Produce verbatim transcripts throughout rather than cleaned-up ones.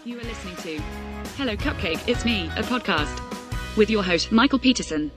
You are listening to Hello Cupcake, It's Me, a podcast with your host, Michael Peterson.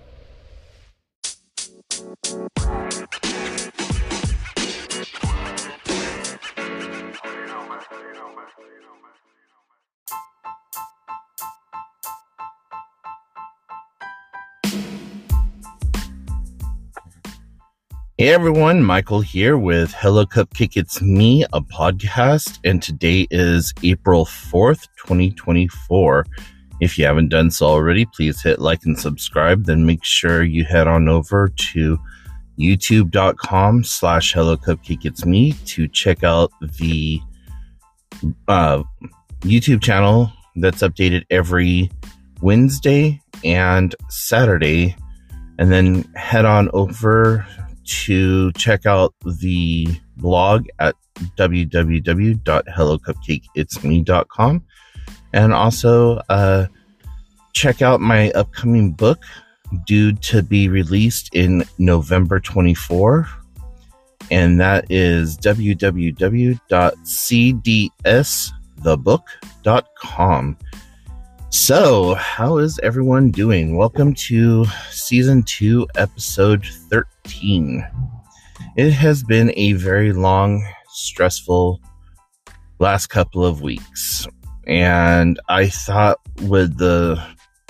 Hey everyone, Michael here with Hello Cupcake, It's Me, a podcast, and today is April fourth, twenty twenty-four. If you haven't done so already, please hit like and subscribe, then make sure you head on over to youtube.com slash Hello Cupcake, It's Me to check out the uh, YouTube channel that's updated every Wednesday and Saturday, and then head on over to check out the blog at w w w dot hello cupcake it's me dot com, and also uh, check out my upcoming book due to be released in November twenty-fourth, and that is w w w dot c d s the book dot com. So, how is everyone doing? Welcome to season two, episode thirteen. It has been a very long, stressful last couple of weeks, and I thought with the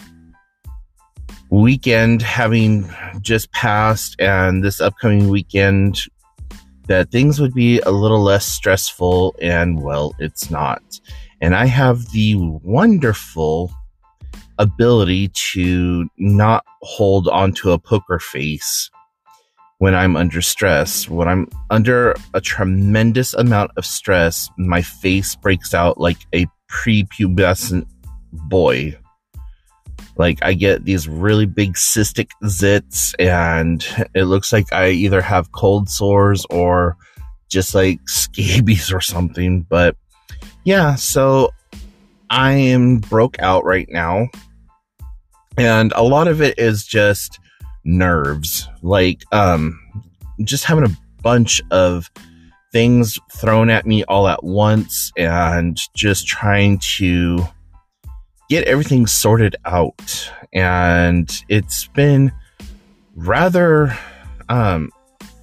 weekend having just passed and this upcoming weekend that things would be a little less stressful, and well, it's not. And I have the wonderful ability to not hold onto a poker face when I'm under stress. When I'm under a tremendous amount of stress, my face breaks out like a prepubescent boy. Like, I get these really big cystic zits, and it looks like I either have cold sores or just like scabies or something. But yeah, so I am broke out right now, and a lot of it is just nerves, like um just having a bunch of things thrown at me all at once and just trying to get everything sorted out. And it's been rather um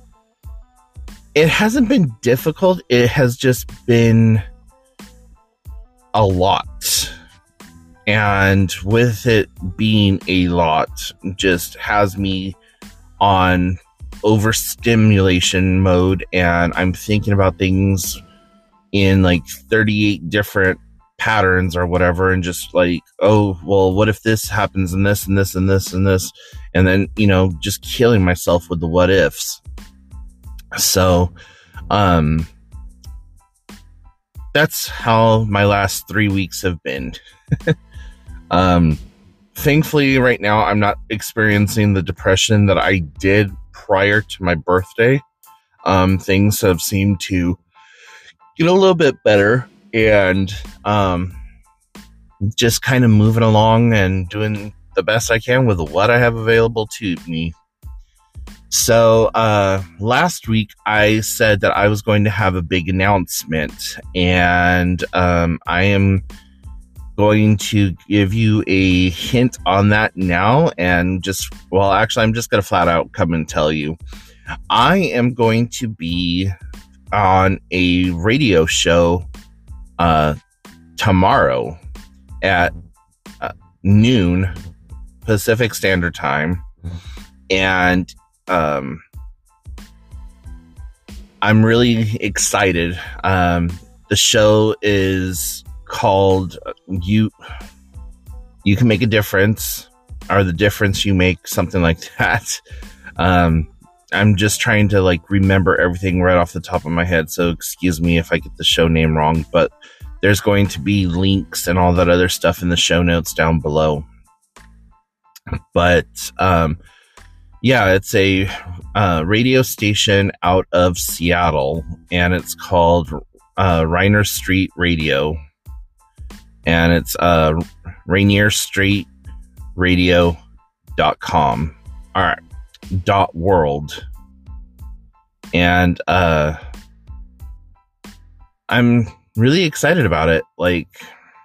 it hasn't been difficult, it has just been a lot, and with it being a lot just has me on overstimulation mode, and I'm thinking about things in like thirty-eight different patterns or whatever, and just like, oh well, what if this happens and this and this and this and this, and then, you know, just killing myself with the what ifs. So um that's how my last three weeks have been. um, thankfully, right now, I'm not experiencing the depression that I did prior to my birthday. Um, things have seemed to get a little bit better, and um, just kind of moving along and doing the best I can with what I have available to me. So, uh, last week I said that I was going to have a big announcement, and, um, I am going to give you a hint on that now, and just, well, actually, I'm just going to flat out come and tell you. I am going to be on a radio show, uh, tomorrow at uh, noon Pacific Standard Time, and Um, I'm really excited. Um, the show is called You You Can Make a Difference, or The Difference You Make, something like that. Um, I'm just trying to like remember everything right off the top of my head, so excuse me if I get the show name wrong, but there's going to be links and all that other stuff in the show notes down below. But, um, yeah, it's a uh, radio station out of Seattle, and it's called uh, Rainier Street Radio, and it's uh, rainier street radio dot com. All right, dot world, and uh, I'm really excited about it. Like,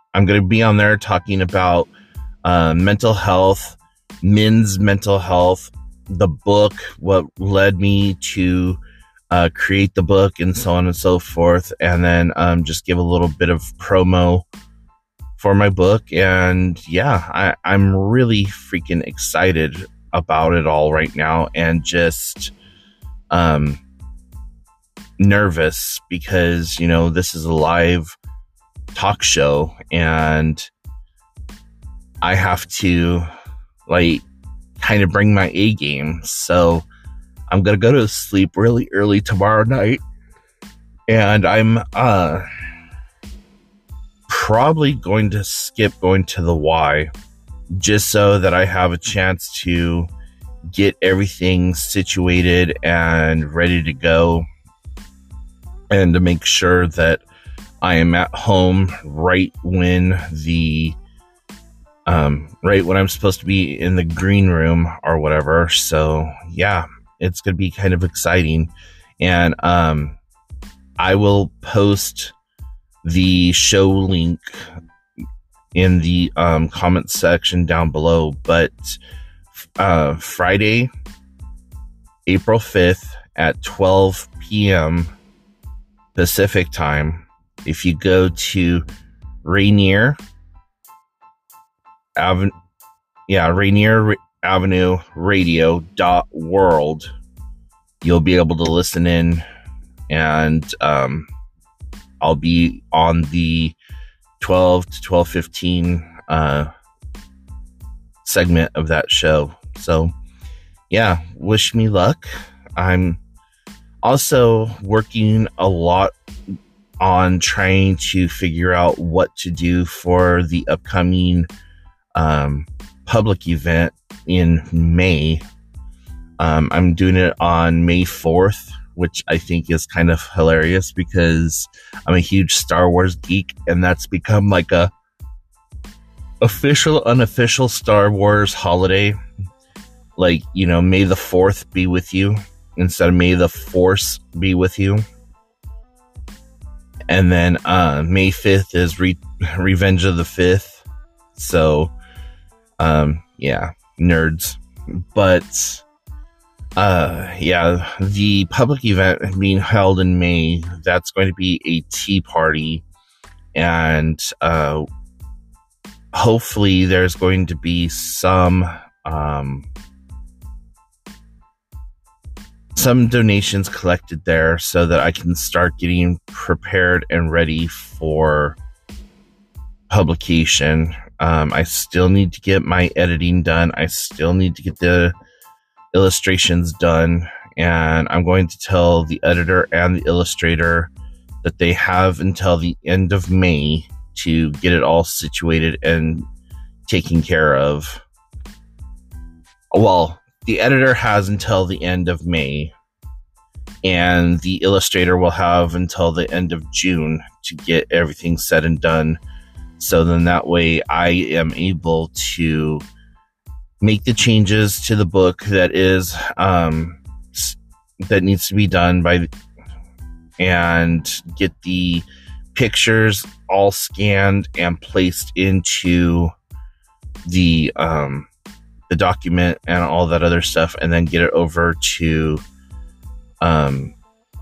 I'm going to be on there talking about uh, mental health, men's mental health, the book, what led me to uh, create the book, and so on and so forth. And then um, just give a little bit of promo for my book. And yeah, I, I'm really freaking excited about it all right now, and just um, nervous because, you know, this is a live talk show and I have to like kind of bring my A game. So I'm going to go to sleep really early tomorrow night, and I'm uh, probably going to skip going to the Y just so that I have a chance to get everything situated and ready to go, and to make sure that I am at home right when the um, right when I'm supposed to be in the green room or whatever. So yeah, it's going to be kind of exciting. And um, I will post the show link in the um, comment section down below. But uh, Friday, April fifth at twelve p.m. Pacific time, if you go to Rainier Avenue, yeah, Rainier Avenue Radio dot world, you'll be able to listen in, and um, I'll be on the twelve to twelve fifteen uh, segment of that show. So yeah, wish me luck. I'm also working a lot on trying to figure out what to do for the upcoming um, public event in May. Um, I'm doing it on May fourth, which I think is kind of hilarious because I'm a huge Star Wars geek, and that's become like a official, unofficial Star Wars holiday. Like, you know, May the fourth be with you instead of May the Force be with you. And then uh, May fifth is Re- Revenge of the Fifth. So, um, yeah, nerds. But, uh, yeah, the public event being held in May, that's going to be a tea party. And uh, hopefully there's going to be some... Um, some donations collected there so that I can start getting prepared and ready for publication. Um, I still need to get my editing done. I still need to get the illustrations done. And I'm going to tell the editor and the illustrator that they have until the end of May to get it all situated and taken care of. Well, the editor has until the end of May, and the illustrator will have until the end of June to get everything said and done. So then that way I am able to make the changes to the book that is um, that needs to be done by, and get the pictures all scanned and placed into the um, the document and all that other stuff, and then get it over to um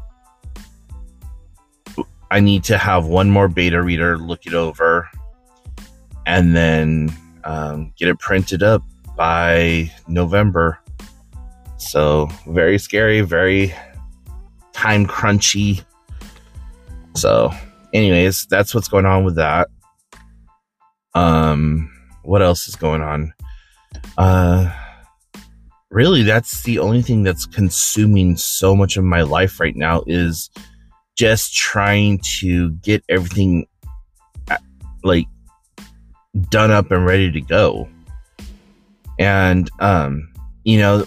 I need to have one more beta reader look it over, and then um, get it printed up by November. So very scary, very time crunchy. So anyways, that's what's going on with that. Um, what else is going on? Uh, really, that's the only thing that's consuming so much of my life right now, is just trying to get everything like done up and ready to go. And, um, you know,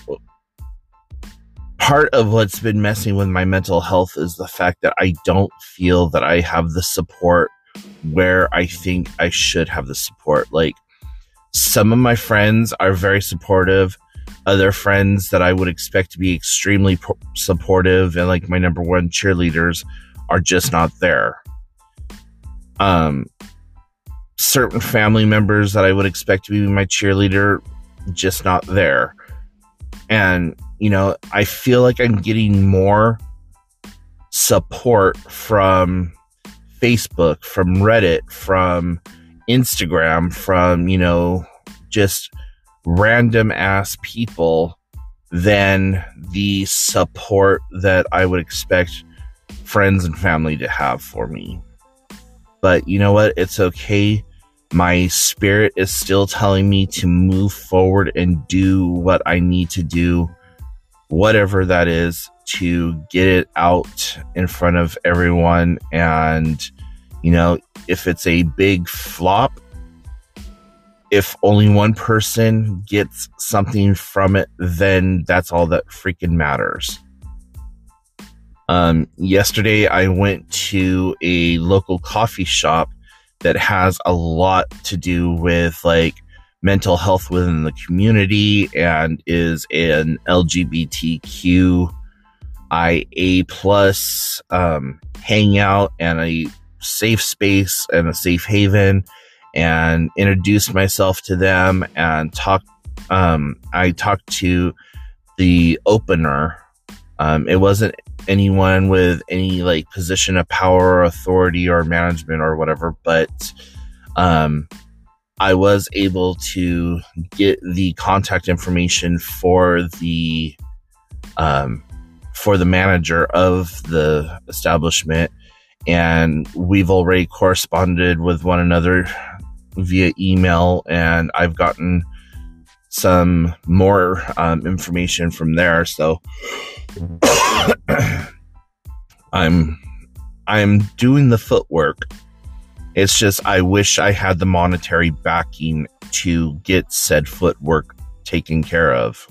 part of what's been messing with my mental health is the fact that I don't feel that I have the support where I think I should have the support. Like, some of my friends are very supportive. Other friends that I would expect to be extremely pro- supportive and like my number one cheerleaders are just not there. Um, certain family members that I would expect to be my cheerleader, just not there. And, you know, I feel like I'm getting more support from Facebook, from Reddit, from Instagram, from, you know, just random ass people than the support that I would expect friends and family to have for me. But you know what? It's okay. My spirit is still telling me to move forward and do what I need to do, whatever that is, to get it out in front of everyone. And, you know, if it's a big flop, if only one person gets something from it, then that's all that freaking matters. Um, yesterday, I went to a local coffee shop that has a lot to do with like mental health within the community and is an L G B T Q I A plus um, hangout and a safe space and a safe haven, and introduced myself to them and talked. Um, I talked to the opener. Um, it wasn't anyone with any like position of power or authority or management or whatever, but um, I was able to get the contact information for the um, for the manager of the establishment, and we've already corresponded with one another via email, and I've gotten some more um, information from there. So I'm I'm doing the footwork. It's just I wish I had the monetary backing to get said footwork taken care of.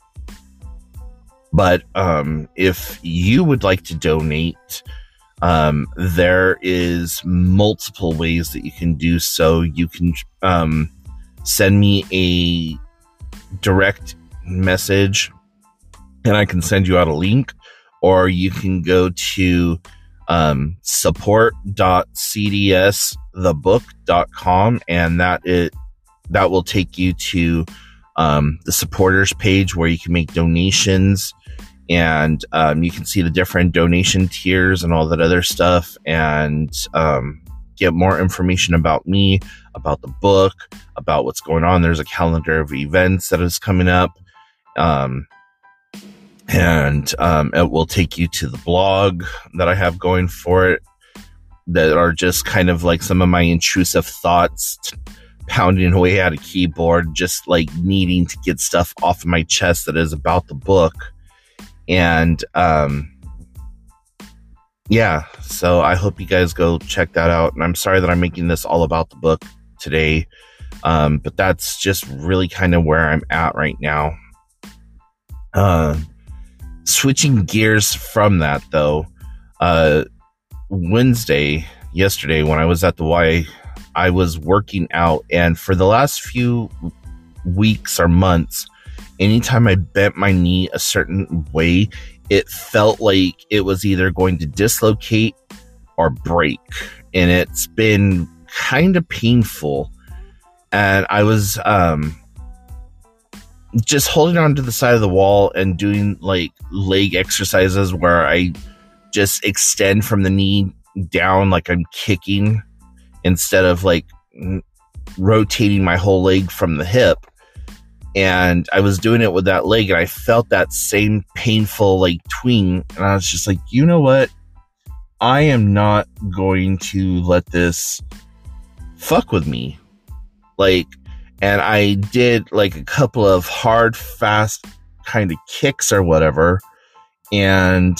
But um, if you would like to donate, um, there is multiple ways that you can do so. You can um, send me a direct message and I can send you out a link, or you can go to um, support dot c d s the book dot com, and that it that will take you to um, the supporters page where you can make donations, and um, you can see the different donation tiers and all that other stuff, and um, get more information about me, about the book, about what's going on. There's a calendar of events that is coming up. Um, and um, it will take you to the blog that I have going for it, that are just kind of like some of my intrusive thoughts pounding away at a keyboard, just like needing to get stuff off of my chest that is about the book. And um, yeah, so I hope you guys go check that out. And I'm sorry that I'm making this all about the book today, um, but that's just really kind of where I'm at right now. Uh, switching gears from that, though, uh, Wednesday, yesterday, when I was at the Y, I was working out, and for the last few weeks or months, anytime I bent my knee a certain way, it felt like it was either going to dislocate or break, and it's been kind of painful. And I was um just holding on to the side of the wall and doing like leg exercises where I just extend from the knee down like I'm kicking, instead of like n- rotating my whole leg from the hip. And I was doing it with that leg, and I felt that same painful like twing, and I was just like, you know what? I am not going to let this fuck with me. Like, and I did like a couple of hard, fast kind of kicks or whatever, and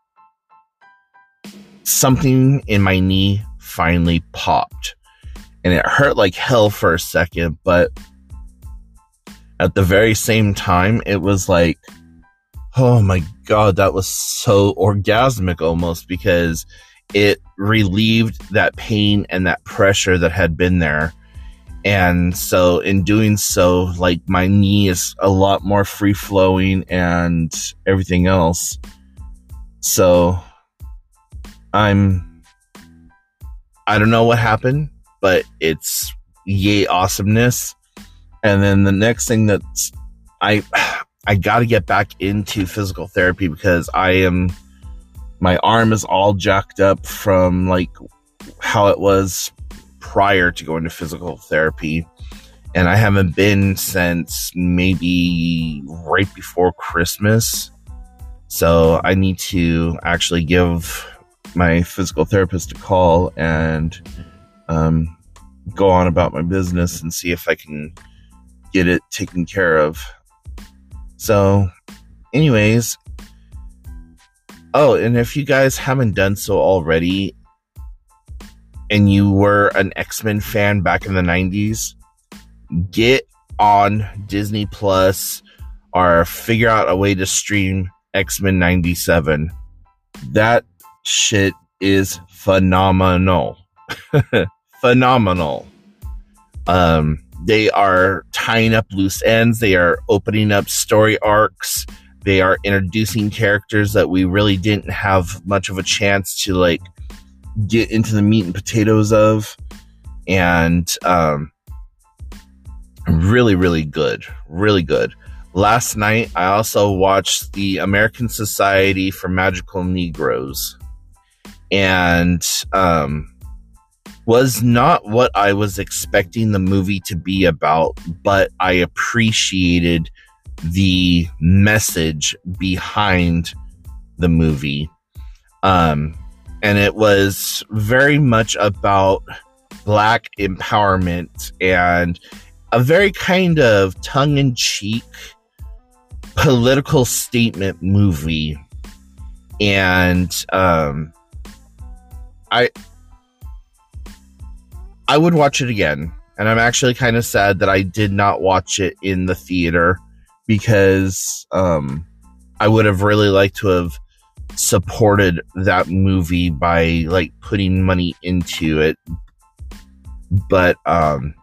something in my knee finally popped, and it hurt like hell for a second, but at the very same time, it was like, oh my God, that was so orgasmic almost, because it relieved that pain and that pressure that had been there. And so in doing so, like, my knee is a lot more free flowing and everything else. So I'm, I don't know what happened, but it's yay awesomeness. And then the next thing that's I I got to get back into physical therapy because I am my arm is all jacked up from like how it was prior to going to physical therapy. And I haven't been since maybe right before Christmas. So I need to actually give my physical therapist a call and um, go on about my business and see if I can get it taken care of. So anyways, oh, and if you guys haven't done so already and you were an X-Men fan back in the nineties, get on Disney Plus or figure out a way to stream X-Men ninety-seven. That shit is phenomenal. Phenomenal. Um, they are tying up loose ends. They are opening up story arcs. They are introducing characters that we really didn't have much of a chance to like get into the meat and potatoes of. And um, really, really good. Really good. Last night, I also watched the American Society for Magical Negroes. And um, was not what I was expecting the movie to be about, but I appreciated the message behind the movie. Um, and it was very much about Black empowerment and a very kind of tongue-in-cheek political statement movie. And um, I I would watch it again. And I'm actually kind of sad that I did not watch it in the theater because um, I would have really liked to have supported that movie by like putting money into it. But um,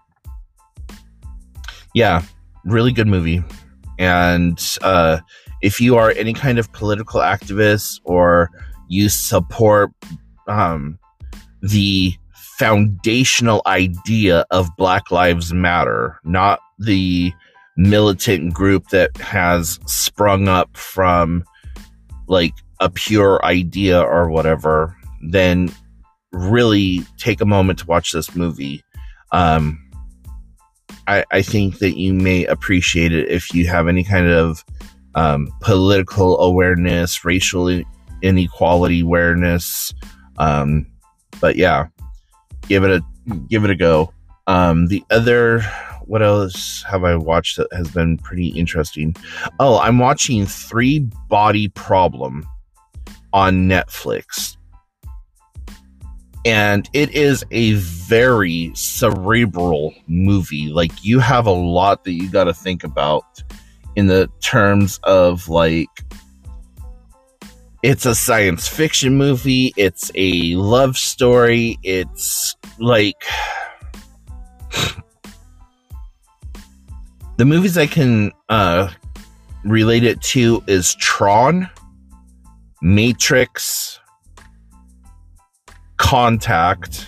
yeah, really good movie. And uh, if you are any kind of political activist or you support um, the foundational idea of Black Lives Matter, not the militant group that has sprung up from like a pure idea or whatever, then really take a moment to watch this movie. Um, I, I think that you may appreciate it if you have any kind of um, political awareness, racial inequality awareness. Um, but yeah, give it a give it a go. Um, the other, what else have I watched that has been pretty interesting? Oh, I'm watching Three Body Problem on Netflix. And it is a very cerebral movie. Like, you have a lot that you got to think about in the terms of, like, it's a science fiction movie. It's a love story. It's, like, the movies I can uh, relate it to is Tron, Matrix, Contact,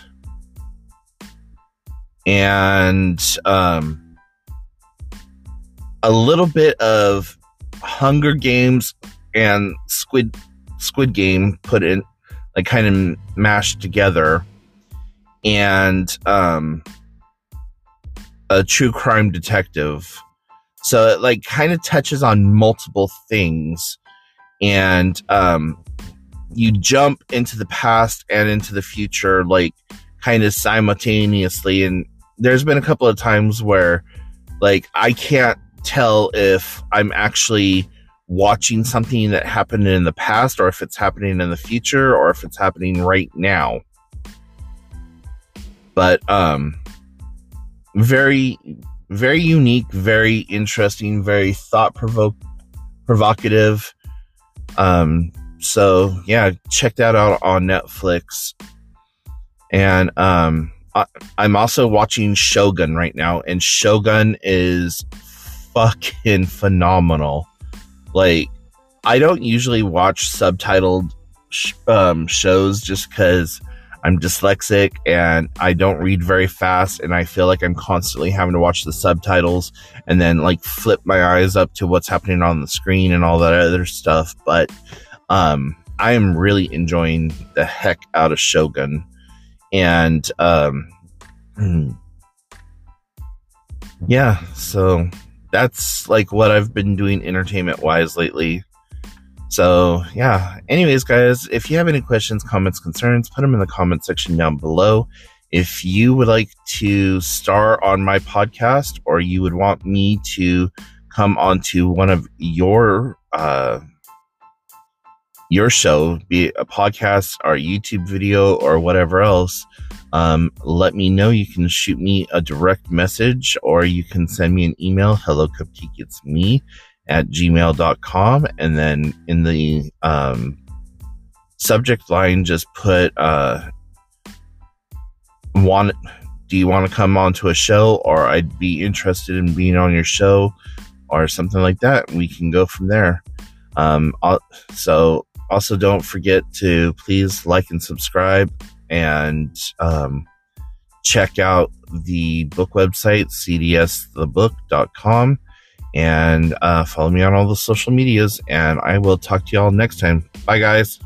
and um, a little bit of Hunger Games and Squid Squid Game put in, like, kind of mashed together, and um, a true crime detective. So it like kind of touches on multiple things, and um, you jump into the past and into the future, like, kind of simultaneously. And there's been a couple of times where, like, I can't tell if I'm actually watching something that happened in the past, or if it's happening in the future, or if it's happening right now. But um, very, very unique, very interesting, very thought provoke provocative. Um, So yeah, check that out on Netflix. And um, I, I'm also watching Shogun right now, and Shogun is fucking phenomenal. Like, I don't usually watch subtitled sh- um, shows just because I'm dyslexic and I don't read very fast, and I feel like I'm constantly having to watch the subtitles and then like flip my eyes up to what's happening on the screen and all that other stuff. But um, I am really enjoying the heck out of Shogun. And um, yeah, so that's like what I've been doing entertainment wise lately. So yeah, anyways, guys, if you have any questions, comments, concerns, put them in the comment section down below. If you would like to star on my podcast, or you would want me to come onto one of your uh, your show, be it a podcast or a YouTube video or whatever else, um, let me know. You can shoot me a direct message, or you can send me an email. Hello, Cupcake, it's me at gmail dot com, and then in the um, subject line just put uh, want do you want to come onto a show, or I'd be interested in being on your show, or something like that. We can go from there. Um, so also don't forget to please like and subscribe, and um, check out the book website, c d s the book dot com. And uh, follow me on all the social medias, and I will talk to y'all next time. Bye, guys.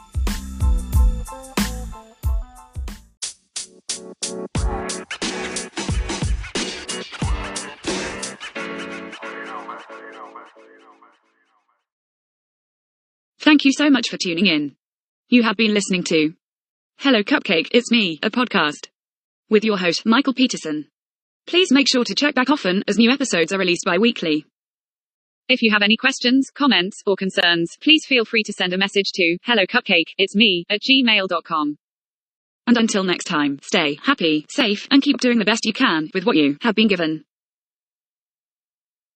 Thank you so much for tuning in. You have been listening to Hello Cupcake, It's Me, a podcast with your host, Michael Peterson. Please make sure to check back often, as new episodes are released bi-weekly. If you have any questions, comments, or concerns, please feel free to send a message to hello cupcake it's me at gmail dot com. And until next time, stay happy, safe, and keep doing the best you can with what you have been given.